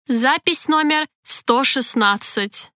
Запись номер 116.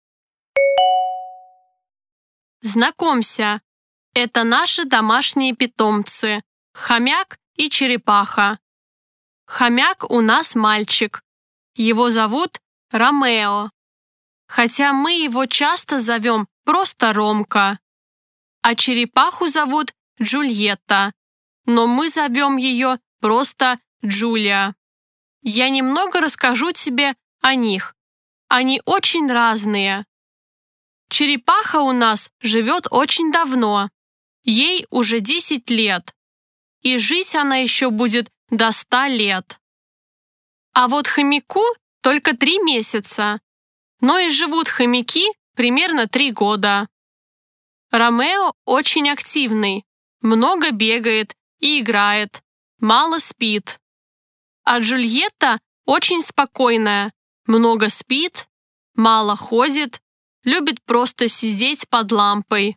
Знакомься, это наши домашние питомцы – хомяк и черепаха. Хомяк у нас мальчик. Его зовут Ромео. Хотя мы его часто зовем просто Ромка. А черепаху зовут Джульетта, но мы зовем ее просто Джулия. Я немного расскажу тебе о них. Они очень разные. Черепаха у нас живет очень давно. Ей уже 10 лет. И жить она еще будет до 100 лет. А вот хомяку только 3 месяца. Но и живут хомяки примерно 3 года. Ромео очень активный, много бегает и играет, мало спит. А Джульетта очень спокойная, много спит, мало ходит, любит просто сидеть под лампой.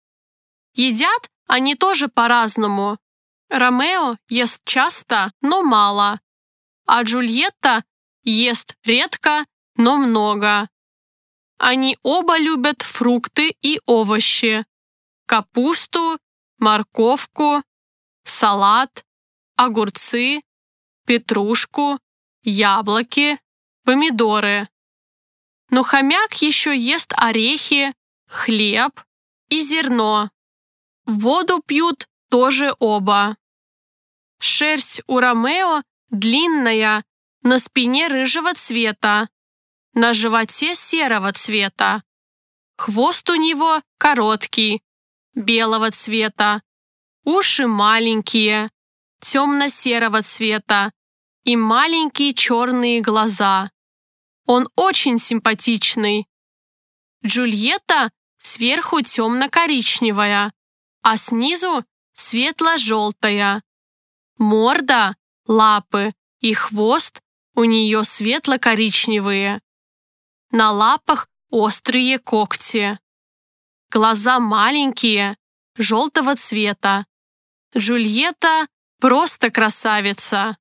Едят они тоже по-разному. Ромео ест часто, но мало, а Джульетта ест редко, но много. Они оба любят фрукты и овощи, капусту, морковку, салат, огурцы, петрушку, яблоки, помидоры. Но хомяк еще ест орехи, хлеб и зерно. Воду пьют тоже оба. Шерсть у Ромео длинная, на спине рыжего цвета, на животе серого цвета. Хвост у него короткий, белого цвета. Уши маленькие, темно-серого цвета и маленькие черные глаза. Он очень симпатичный. Джульетта сверху темно-коричневая, а снизу светло-желтая. Морда, лапы и хвост у нее светло-коричневые. На лапах острые когти. Глаза маленькие, желтого цвета. Джульетта просто красавица.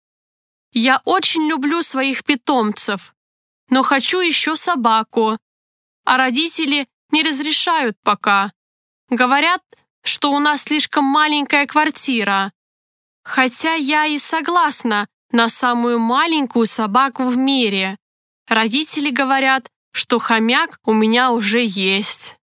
Я очень люблю своих питомцев, но хочу еще собаку. А родители не разрешают пока. Говорят, что у нас слишком маленькая квартира. Хотя я и согласна на самую маленькую собаку в мире. Родители говорят, что хомяк у меня уже есть.